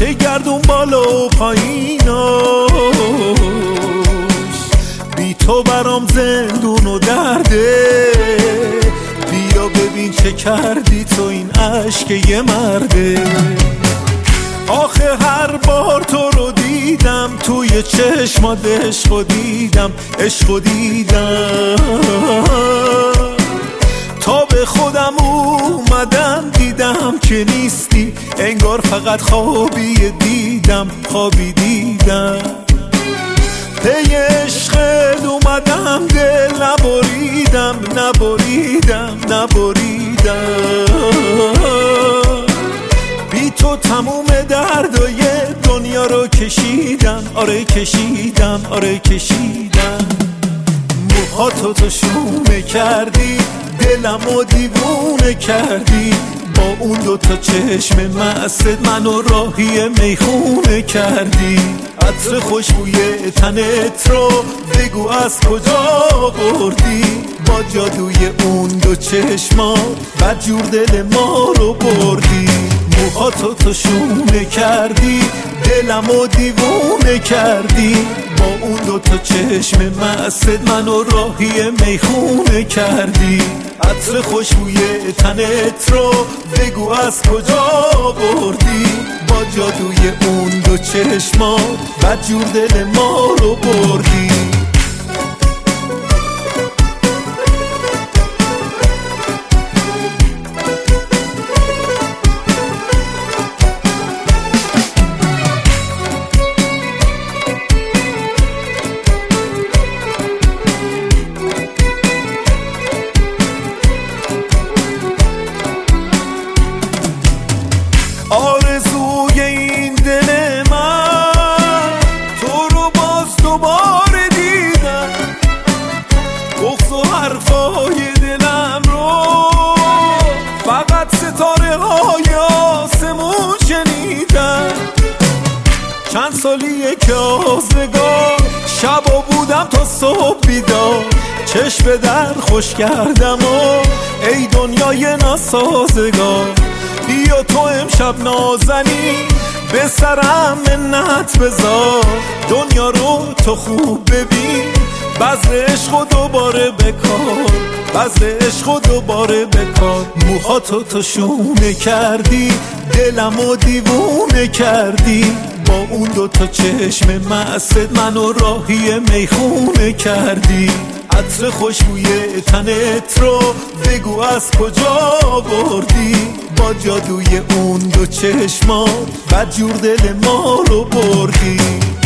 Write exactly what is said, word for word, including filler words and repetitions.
که گردون بالا و پاییناش بی تو برام زندون و درده. بیا ببین چه کردی تو، این عشق یه مرده. آخه هر بار تو رو دیدم توی چشمات عشقو دیدم، عشقو دیدم. تا به خودم اومدم دیدم که نیستی، انگار فقط خوابی دیدم، خوابی دیدم. پی عشقت اومدم دل نبریدم، نبریدم، نبریدم. بی تو تموم دردای دنیا رو کشیدم، آره کشیدم، آره کشیدم. موهاتو تو شونه کردی، دلمو دیوونه کردی. با اون دوتا چشم مست منو راهی میخونه کردی. عطر خوشبوی تنت رو بگو از کجا بردی. با جادوی اون دو چشما بدجور دل ما رو بردی. موهاتو تو شونه کردی، دلمو دیوونه کردی. با اون دوتا چشم مست منو راهی میخونه کردی. عطر خوشبوی تنت رو بگو از کجا بردی. با جادوی اون دو چشما بدجور دل ما رو بردی. آرزوی این دل من تو رو باز دوباره دیدم. بغض و حرفای دلم رو فقط ستاره های آسمون شنیدم. چند سالیه که آزگار شبا بودم تا صبح بیدار. چشم در خوش کردم و ای دنیای ناسازگار. بیا تو امشب نازنی به سرم منت بذار. دنیا رو تو خوب ببین، بذر عشق دوباره بکار، بذر عشق دوباره بکار. موهاتو تو شونه کردی، دلمو دیوونه کردی. با اون دوتا چشم مست منو راهی میخونه کردی. عطر خوشبوی تنت رو بگو از کجا بردی. با جادوی اون دو چشما بدجور دل ما رو بردی.